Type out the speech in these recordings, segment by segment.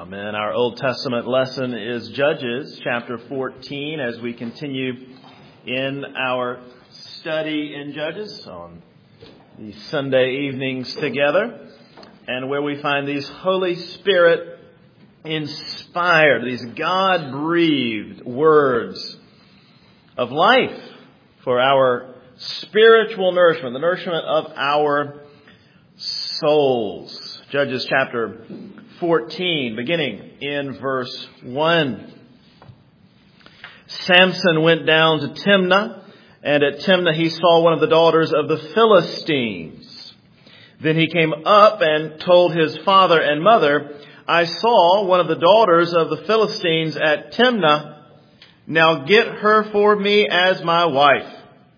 Amen. Our Old Testament lesson is Judges chapter 14 as we continue in our study in Judges on the Sunday evenings together, and where we find these Holy Spirit inspired, these God-breathed words of life for our spiritual nourishment, the nourishment of our souls. Judges chapter 14, beginning in verse 1. Samson went down to Timnah, and at Timnah he saw one of the daughters of the Philistines. Then he came up and told his father and mother, "I saw one of the daughters of the Philistines at Timnah. Now get her for me as my wife."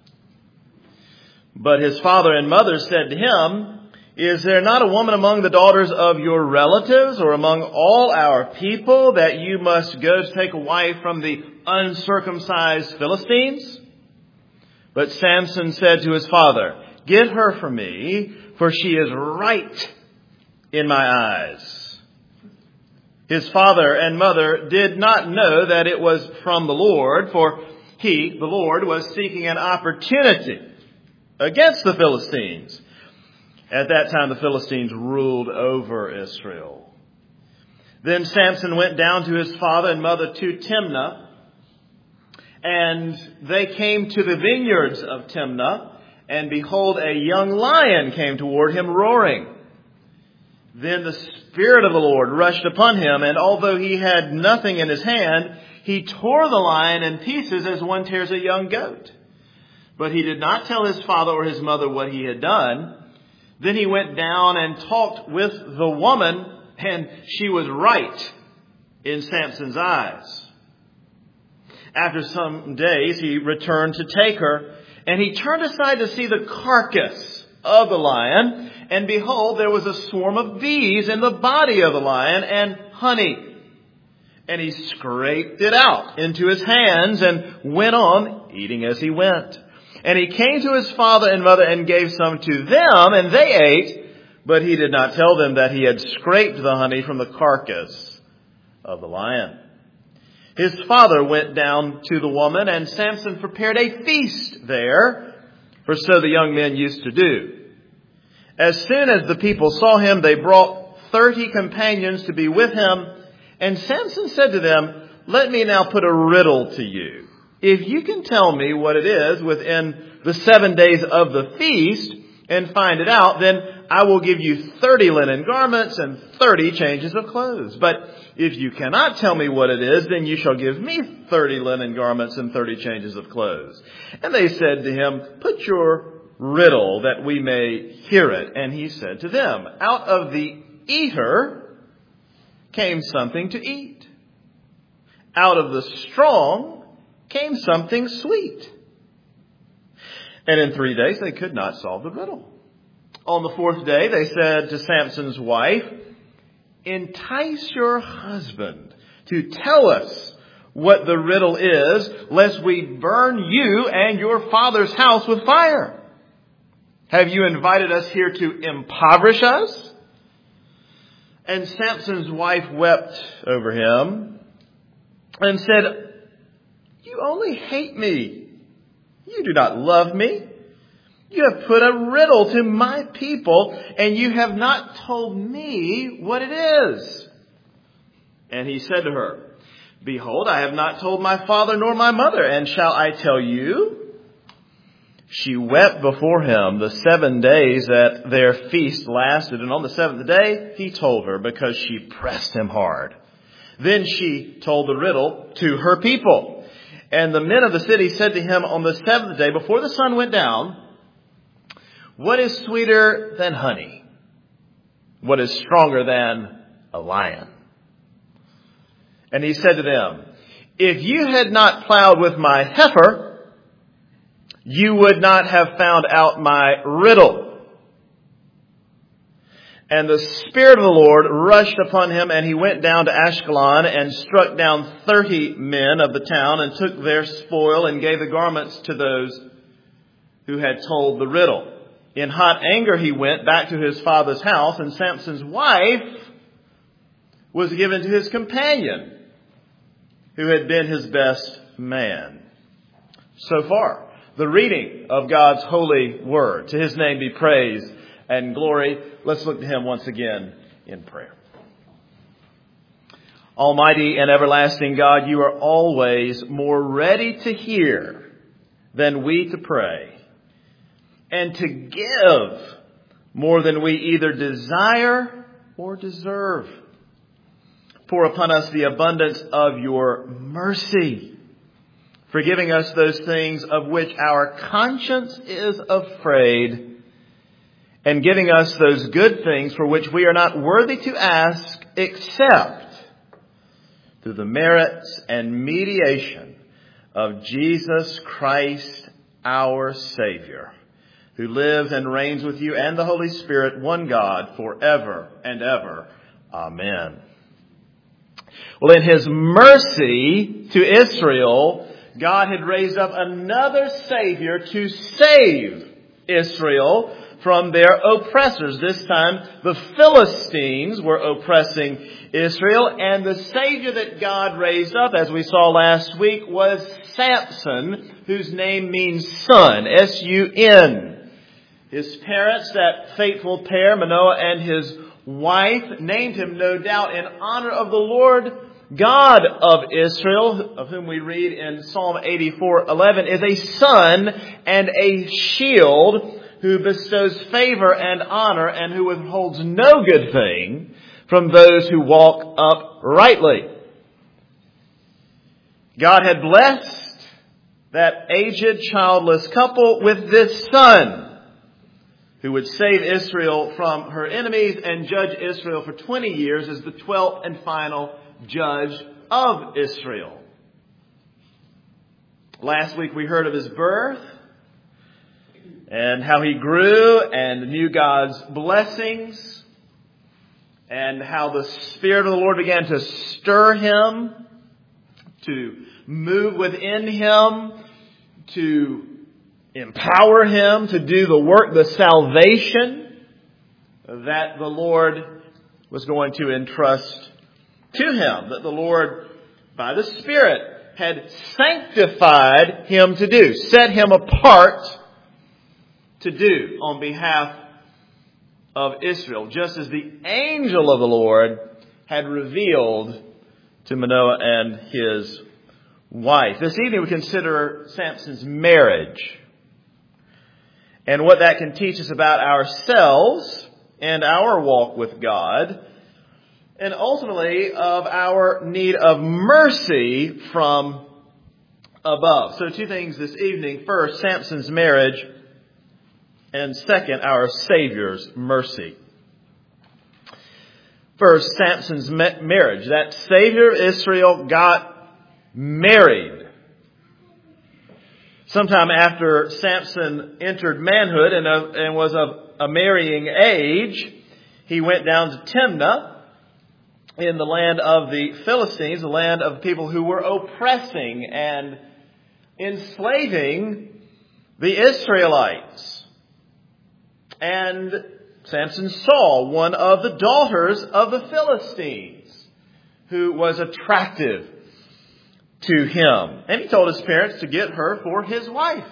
But his father and mother said to him, "Is there not a woman among the daughters of your relatives or among all our people that you must go to take a wife from the uncircumcised Philistines?" But Samson said to his father, "Get her for me, for she is right in my eyes." His father and mother did not know that it was from the Lord, for he, the Lord, was seeking an opportunity against the Philistines. At that time, the Philistines ruled over Israel. Then Samson went down to his father and mother to Timnah, and they came to the vineyards of Timnah, and behold, a young lion came toward him roaring. Then the Spirit of the Lord rushed upon him, and although he had nothing in his hand, he tore the lion in pieces as one tears a young goat. But he did not tell his father or his mother what he had done. Then he went down and talked with the woman, and she was right in Samson's eyes. After some days, he returned to take her, and he turned aside to see the carcass of the lion, and behold, there was a swarm of bees in the body of the lion and honey. And he scraped it out into his hands and went on eating as he went. And he came to his father and mother and gave some to them, and they ate, but he did not tell them that he had scraped the honey from the carcass of the lion. His father went down to the woman, and Samson prepared a feast there, for so the young men used to do. As soon as the people saw him, they brought 30 companions to be with him, and Samson said to them, "Let me now put a riddle to you. If you can tell me what it is within the 7 days of the feast and find it out, then I will give you 30 linen garments and 30 changes of clothes. But if you cannot tell me what it is, then you shall give me 30 linen garments and 30 changes of clothes." And they said to him, "Put your riddle that we may hear it." And he said to them, "Out of the eater came something to eat. Out of the strong came something sweet." And in 3 days they could not solve the riddle. On the 4th day they said to Samson's wife, "Entice your husband to tell us what the riddle is, lest we burn you and your father's house with fire. Have you invited us here to impoverish us?" And Samson's wife wept over him and said, "You only hate me. You do not love me. You have put a riddle to my people, and you have not told me what it is." And he said to her, "Behold, I have not told my father nor my mother, and shall I tell you?" She wept before him the 7 days that their feast lasted, and on the 7th day he told her, because she pressed him hard. Then she told the riddle to her people. And the men of the city said to him on the 7th day, before the sun went down, "What is sweeter than honey? What is stronger than a lion?" And he said to them, "If you had not plowed with my heifer, you would not have found out my riddle." And the Spirit of the Lord rushed upon him, and he went down to Ashkelon and struck down 30 men of the town and took their spoil and gave the garments to those who had told the riddle. In hot anger he went back to his father's house, and Samson's wife was given to his companion, who had been his best man. So far, the reading of God's holy word. To his name be praise and glory. Let's look to him once again in prayer. Almighty and everlasting God, you are always more ready to hear than we to pray, and to give more than we either desire or deserve. Pour upon us the abundance of your mercy, forgiving us those things of which our conscience is afraid, and giving us those good things for which we are not worthy to ask, except through the merits and mediation of Jesus Christ, our Savior, who lives and reigns with you and the Holy Spirit, one God, forever and ever. Amen. Well, in his mercy to Israel, God had raised up another Savior to save Israel from their oppressors. This time, the Philistines were oppressing Israel, and the Savior that God raised up, as we saw last week, was Samson, whose name means son, S-U-N. His parents, that faithful pair, Manoah and his wife, named him, no doubt, in honor of the Lord God of Israel, of whom we read in Psalm 84:11, is a sun and a shield, who bestows favor and honor, and who withholds no good thing from those who walk uprightly. God had blessed that aged, childless couple with this son, who would save Israel from her enemies and judge Israel for 20 years as the 12th and final judge of Israel. Last week we heard of his birth, and how he grew and knew God's blessings, and how the Spirit of the Lord began to stir him, to move within him, to empower him to do the work, the salvation that the Lord was going to entrust to him, that the Lord, by the Spirit, had sanctified him to do, set him apart to do on behalf of Israel, just as the angel of the Lord had revealed to Manoah and his wife. This evening we consider Samson's marriage and what that can teach us about ourselves and our walk with God, and ultimately of our need of mercy from above. So 2 things this evening. First, Samson's marriage. And second, our Savior's mercy. First, Samson's marriage. That Savior of Israel got married. Sometime after Samson entered manhood and was of a marrying age, he went down to Timnah in the land of the Philistines, the land of people who were oppressing and enslaving the Israelites. And Samson saw one of the daughters of the Philistines who was attractive to him. And he told his parents to get her for his wife.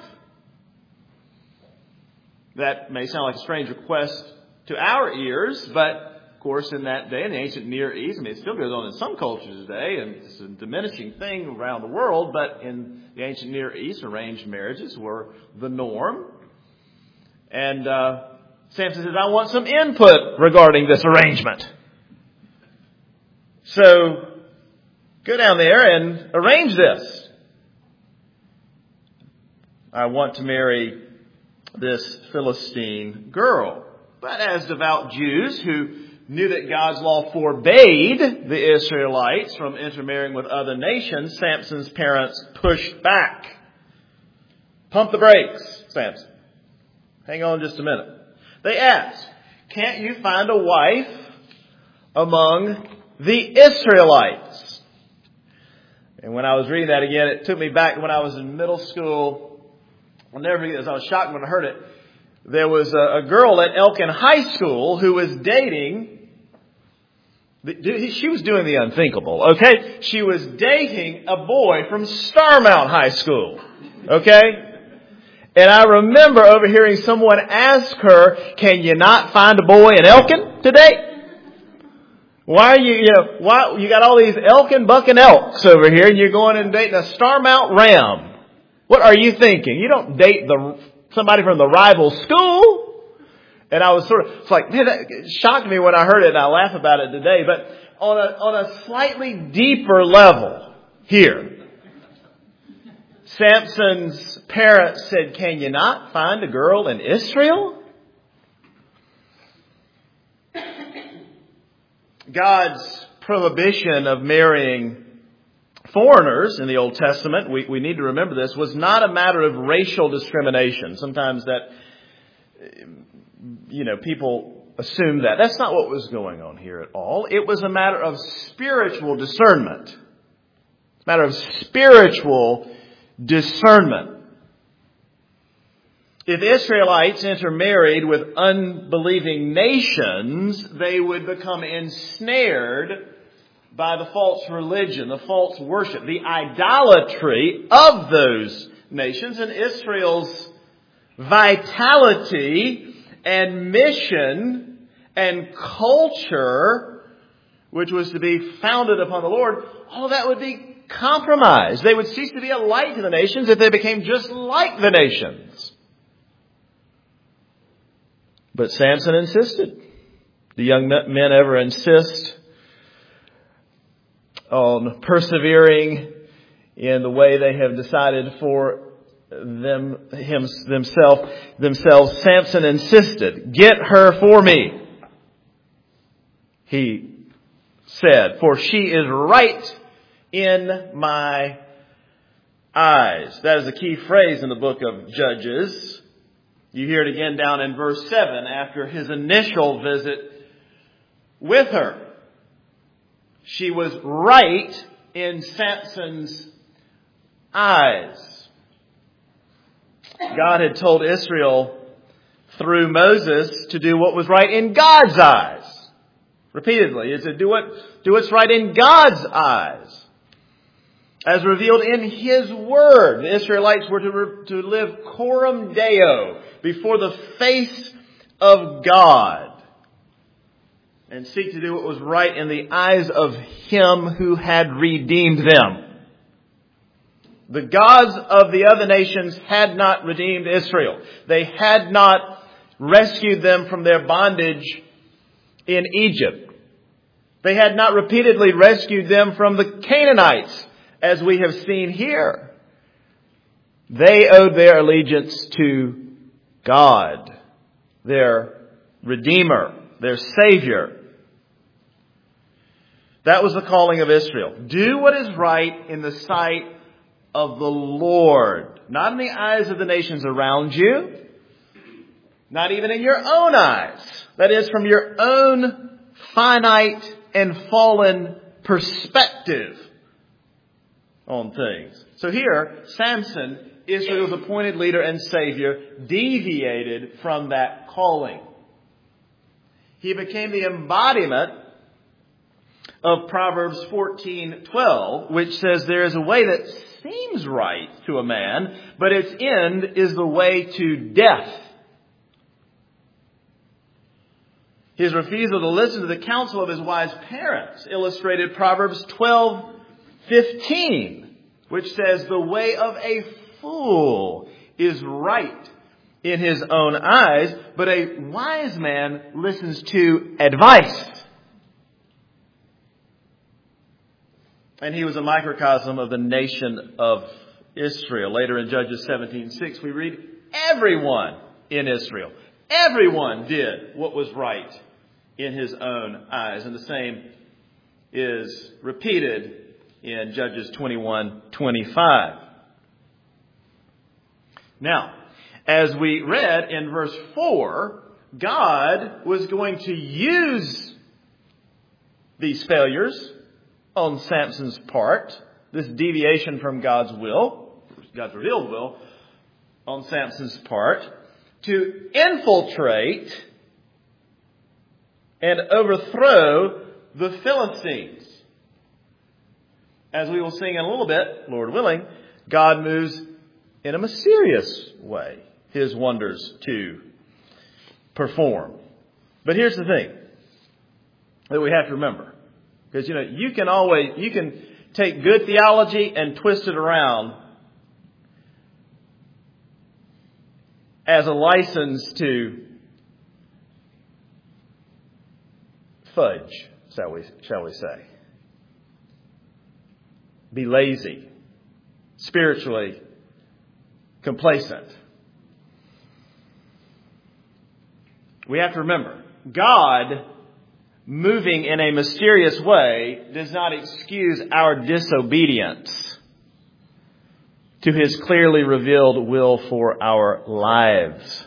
That may sound like a strange request to our ears, but of course in that day, in the ancient Near East, it still goes on in some cultures today, and it's a diminishing thing around the world, but in the ancient Near East, arranged marriages were the norm. And Samson says, I want some input regarding this arrangement. So go down there and arrange this. I want to marry this Philistine girl. But as devout Jews who knew that God's law forbade the Israelites from intermarrying with other nations, Samson's parents pushed back. Pump the brakes, Samson. Hang on just a minute. They asked, can't you find a wife among the Israelites? And when I was reading that again, it took me back to when I was in middle school. I'll never forget this. I was shocked when I heard it. There was a girl at Elkin High School who was dating She was doing the unthinkable, okay? She was dating a boy from Starmount High School, okay? And I remember overhearing someone ask her, "Can you not find a boy in Elkin today? Why are why you got all these Elkin bucking elks over here and you're going and dating a Starmount Ram? What are you thinking? You don't date somebody from the rival school." And I was it's like, man, that shocked me when I heard it, and I laugh about it today. But on a slightly deeper level here, Samson's parents said, "Can you not find a girl in Israel?" God's prohibition of marrying foreigners in the Old Testament, we need to remember this, was not a matter of racial discrimination. Sometimes that, people assume that. That's not what was going on here at all. It was a matter of spiritual discernment. It's a matter of spiritual discernment. If Israelites intermarried with unbelieving nations, they would become ensnared by the false religion, the false worship, the idolatry of those nations. And Israel's vitality and mission and culture, which was to be founded upon the Lord, all that would be compromised. They would cease to be a light to the nations if they became just like the nations. But Samson insisted. Do young men ever insist on persevering in the way they have decided for themselves? Samson insisted, "Get her for me," he said, "for she is right in my eyes." That is a key phrase in the book of Judges. You hear it again down in verse 7 after his initial visit with her. She was right in Samson's eyes. God had told Israel through Moses to do what was right in God's eyes. Repeatedly, he said, do what's right in God's eyes. As revealed in His Word, the Israelites were to live coram Deo, before the face of God, and seek to do what was right in the eyes of Him who had redeemed them. The gods of the other nations had not redeemed Israel. They had not rescued them from their bondage in Egypt. They had not repeatedly rescued them from the Canaanites, as we have seen here. They owed their allegiance to God, their Redeemer, their Savior. That was the calling of Israel. Do what is right in the sight of the Lord. Not in the eyes of the nations around you. Not even in your own eyes. That is, from your own finite and fallen perspective on things. So here, Samson, Israel's appointed leader and Savior, deviated from that calling. He became the embodiment of Proverbs 14:12, which says there is a way that seems right to a man, but its end is the way to death. His refusal to listen to the counsel of his wise parents illustrated Proverbs 12:15, which says the way of a fool is right in his own eyes, but a wise man listens to advice. And he was a microcosm of the nation of Israel. Later in Judges 17:6, we read, everyone in Israel, everyone did what was right in his own eyes. And the same is repeated in Judges 21:25. Now, as we read in verse 4, God was going to use these failures on Samson's part, this deviation from God's will, God's revealed will, on Samson's part, to infiltrate and overthrow the Philistines. As we will sing in a little bit, Lord willing, God moves in a mysterious way His wonders to perform. But here's the thing that we have to remember. Because, you can take good theology and twist it around as a license to fudge, shall we say. Be lazy, spiritually complacent. We have to remember, God moving in a mysterious way does not excuse our disobedience to His clearly revealed will for our lives.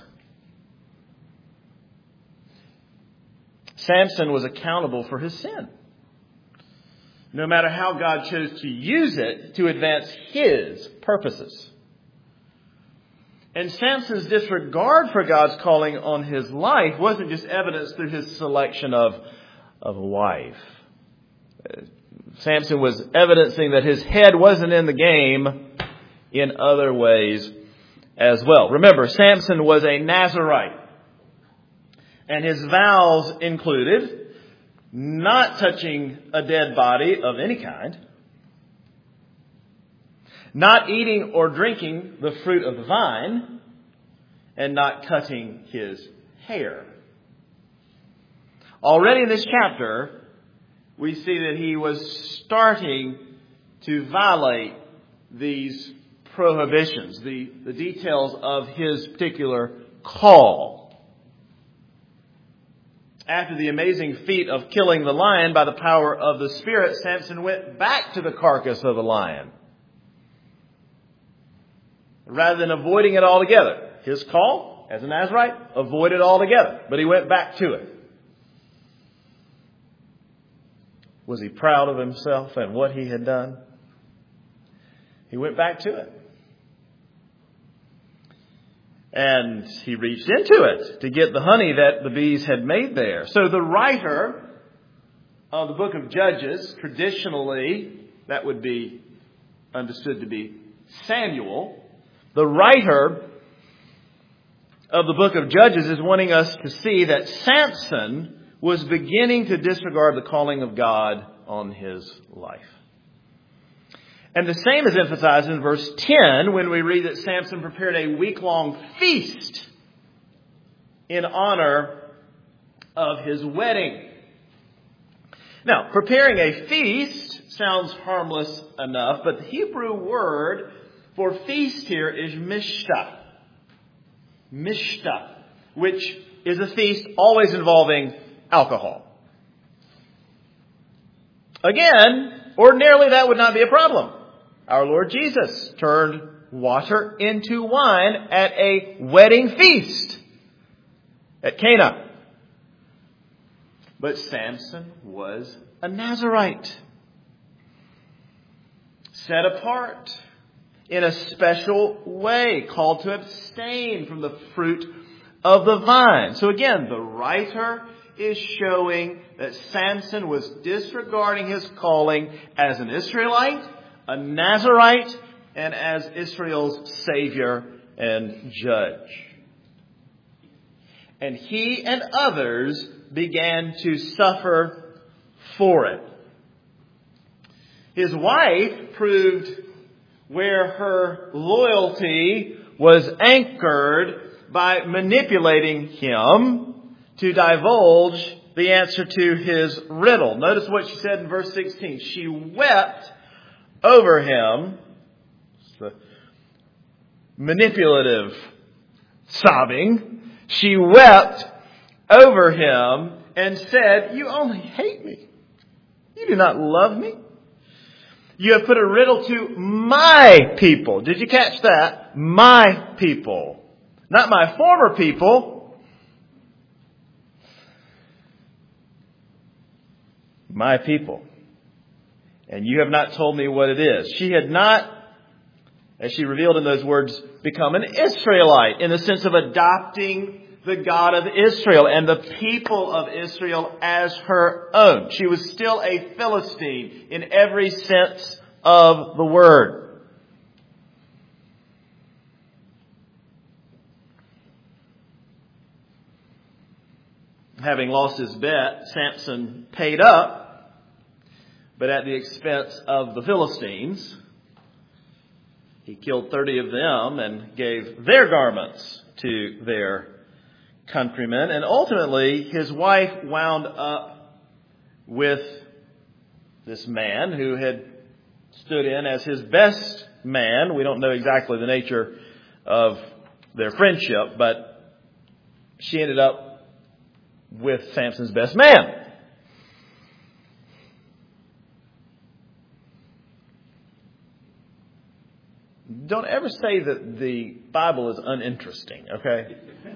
Samson was accountable for his sin, no matter how God chose to use it to advance His purposes. And Samson's disregard for God's calling on his life wasn't just evidenced through his selection of a wife. Samson was evidencing that his head wasn't in the game in other ways as well. Remember, Samson was a Nazirite, and his vows included not touching a dead body of any kind, not eating or drinking the fruit of the vine, and not cutting his hair. Already in this chapter, we see that he was starting to violate these prohibitions, the details of his particular call. After the amazing feat of killing the lion by the power of the Spirit, Samson went back to the carcass of the lion, rather than avoiding it altogether. His call as a Nazirite, avoid it altogether, but he went back to it. Was he proud of himself and what he had done? He went back to it. And he reached into it to get the honey that the bees had made there. So the writer of the book of Judges, traditionally, that would be understood to be Samuel. The writer of the book of Judges is wanting us to see that Samson was beginning to disregard the calling of God on his life. And the same is emphasized in verse 10 when we read that Samson prepared a week-long feast in honor of his wedding. Now, preparing a feast sounds harmless enough, but the Hebrew word for feast here is mishta. Mishta, which is a feast always involving alcohol. Again, ordinarily that would not be a problem. Our Lord Jesus turned water into wine at a wedding feast at Cana. But Samson was a Nazirite, set apart in a special way, called to abstain from the fruit of the vine. So again, the writer is showing that Samson was disregarding his calling as an Israelite, a Nazirite, and as Israel's Savior and Judge. And he and others began to suffer for it. His wife proved where her loyalty was anchored by manipulating him to divulge the answer to his riddle. Notice what she said in verse 16. She wept over him. It's the manipulative sobbing. She wept over him and said, "You only hate me. You do not love me. You have put a riddle to my people." Did you catch that? My people. Not my former people. My people. And you have not told me what it is. She had not, as she revealed in those words, become an Israelite in the sense of adopting the God of Israel and the people of Israel as her own. She was still a Philistine in every sense of the word. Having lost his bet, Samson paid up, but at the expense of the Philistines. He killed 30 of them and gave their garments to their countrymen. And ultimately, his wife wound up with this man who had stood in as his best man. We don't know exactly the nature of their friendship, but she ended up with Samson's best man. Don't ever say that the Bible is uninteresting, okay?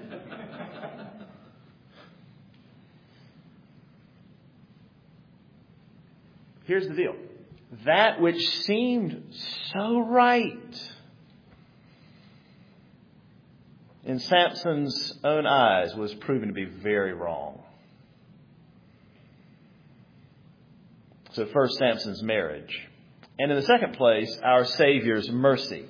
Here's the deal. That which seemed so right in Samson's own eyes was proven to be very wrong. So first, Samson's marriage. And in the second place, our Savior's mercy.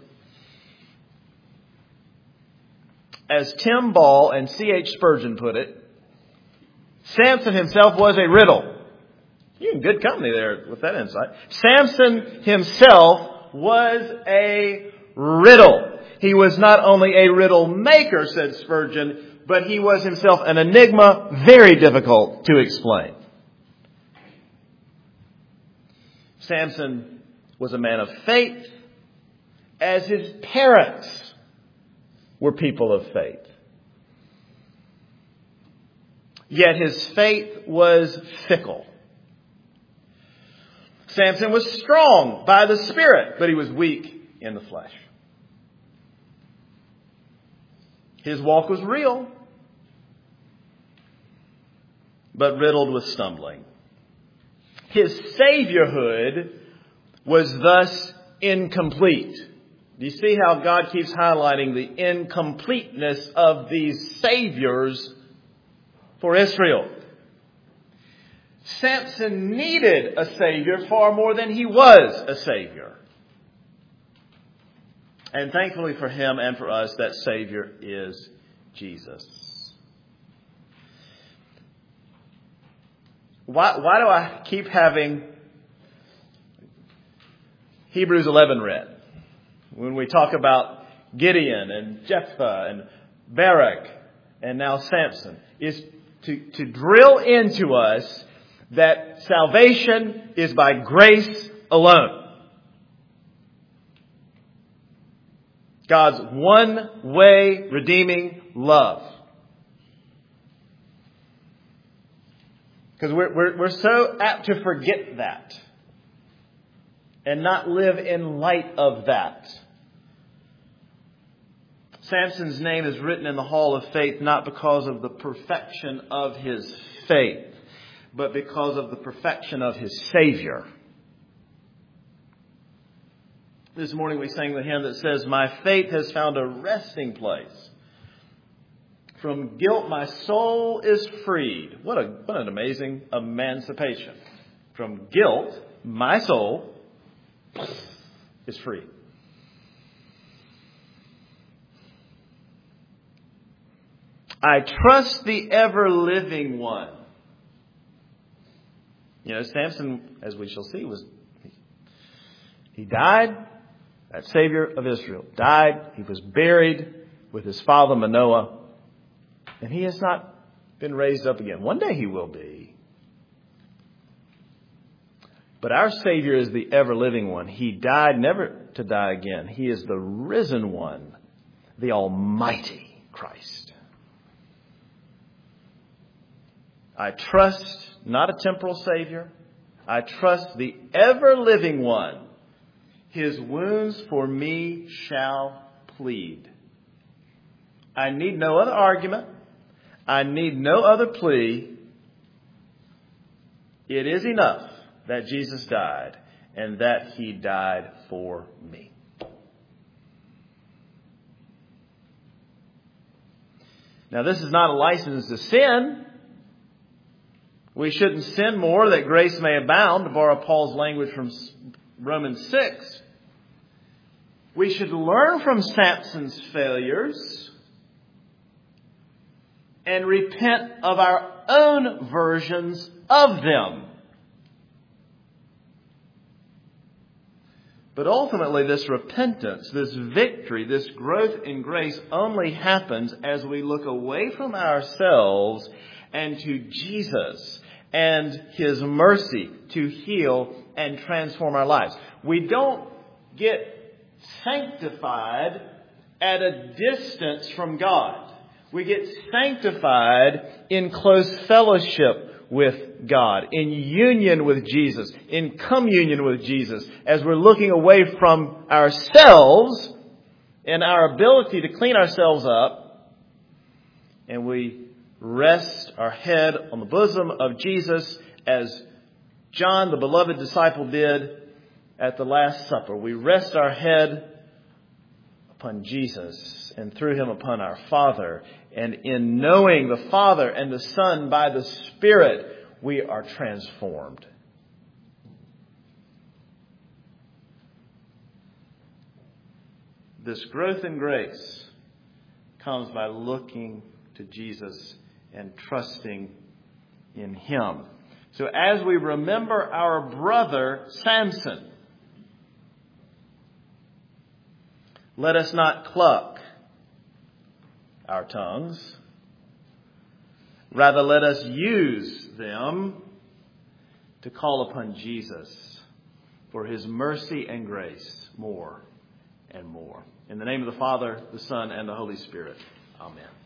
As Tim Ball and C.H. Spurgeon put it, Samson himself was a riddle. You're in good company there with that insight. Samson himself was a riddle. He was not only a riddle maker, said Spurgeon, but he was himself an enigma very difficult to explain. Samson was a man of faith, as his parents were people of faith. Yet his faith was fickle. Samson was strong by the Spirit, but he was weak in the flesh. His walk was real, but riddled with stumbling. His Saviorhood was thus incomplete. Do you see how God keeps highlighting the incompleteness of these Saviors for Israel? Samson needed a Savior far more than he was a Savior. And thankfully for him and for us, that Savior is Jesus. Why do I keep having Hebrews 11 read? When we talk about Gideon and Jephthah and Barak and now Samson, is to drill into us that salvation is by grace alone. God's one-way redeeming love. Because we're so apt to forget that and not live in light of that. Samson's name is written in the Hall of Faith not because of the perfection of his faith, but because of the perfection of his Savior. This morning we sang the hymn that says, "My faith has found a resting place. From guilt my soul is freed." What an amazing emancipation. From guilt, my soul is free. I trust the ever-living one. You know, Samson, as we shall see, he died. That Savior of Israel died. He was buried with his father Manoah. And he has not been raised up again. One day he will be. But our Savior is the ever-living one. He died never to die again. He is the risen one, the Almighty Christ. I trust not a temporal Savior. I trust the ever-living one. His wounds for me shall plead. I need no other argument. I need no other plea. It is enough that Jesus died and that he died for me. Now, this is not a license to sin. We shouldn't sin more that grace may abound, to borrow Paul's language from Romans 6. We should learn from Samson's failures and repent of our own versions of them. But ultimately, this repentance, this victory, this growth in grace only happens as we look away from ourselves and to Jesus and His mercy to heal and transform our lives. We don't get sanctified at a distance from God. We get sanctified in close fellowship with God, in union with Jesus, in communion with Jesus, as we're looking away from ourselves and our ability to clean ourselves up, and we rest our head on the bosom of Jesus as John, the beloved disciple, did at the Last Supper. We rest our head upon Jesus and through Him upon our Father. And in knowing the Father and the Son by the Spirit, we are transformed. This growth in grace comes by looking to Jesus and trusting in Him. So as we remember our brother Samson, let us not cluck our tongues. Rather, let us use them to call upon Jesus for His mercy and grace more and more. In the name of the Father, the Son, and the Holy Spirit. Amen.